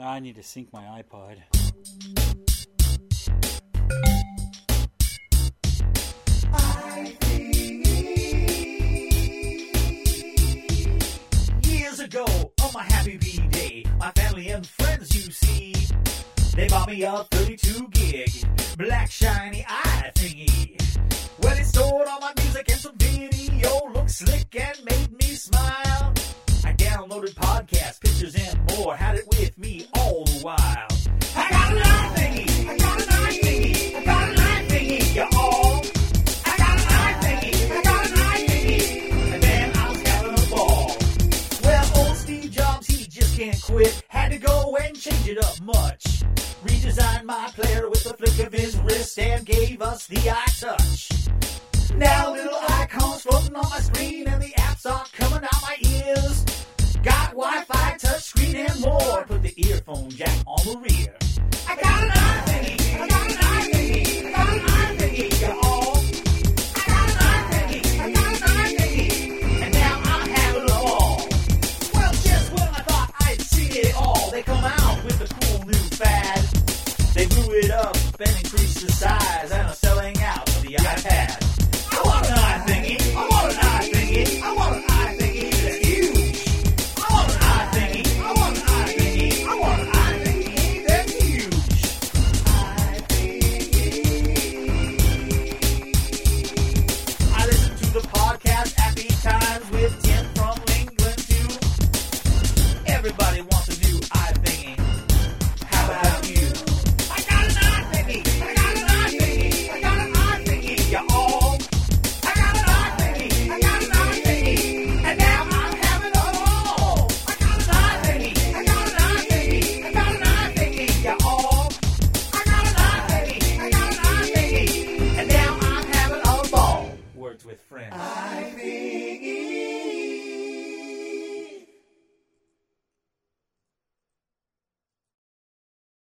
I need to sync my iPod. Years ago, on my happy B-Day, my family and friends, you see, they bought me a 32 gig, black shiny eye thingy. Well, it stored all my music and some video, looked slick and made me smile. I downloaded podcasts, pictures, and more, had it with me all the while. I got an eye thingy, I got an eye thingy, I got an eye thingy, y'all. I got an eye thingy, I got an eye thingy, and then I was having a ball. Well, old Steve Jobs, he just can't quit, had to go and change it up much. Redesigned my player with the flick of his wrist and gave us the iTouch. Now little icons floating on my screen and the apps are coming out my ears. Got Wi-Fi, touchscreen, and more. Put the earphone jack on the rear. I got an eye thingy, I got an eye thingy, I got an eye thingy, y'all. I got an eye thingy, I got an eye thingy, and now I'm having a ball. Well, just when I thought I'd seen it all, they come out with a cool new fad. They blew it up and increased the size and are selling out of the iPad. I want an eye thingy, I want an eye thingy, I want an eye thingy that's huge. I want an eye thingy, I want an eye thingy, I want an eye thingy that's huge. Eye thingy. I listen to the podcast Happy Times with Tim from England too. Everybody wants a new eye thingy. How about you? I got an eye thingy, I got an eye thingy, I got an eye thingy, y'all. I got an eye thingy, I got an eye thingy, and now I'm having a ball. I got an eye thingy, I got an eye thingy, I got an eye thingy, y'all. I got an eye thingy, I got an eye thingy, and now I'm having a ball. Words with friends. Eye thingy.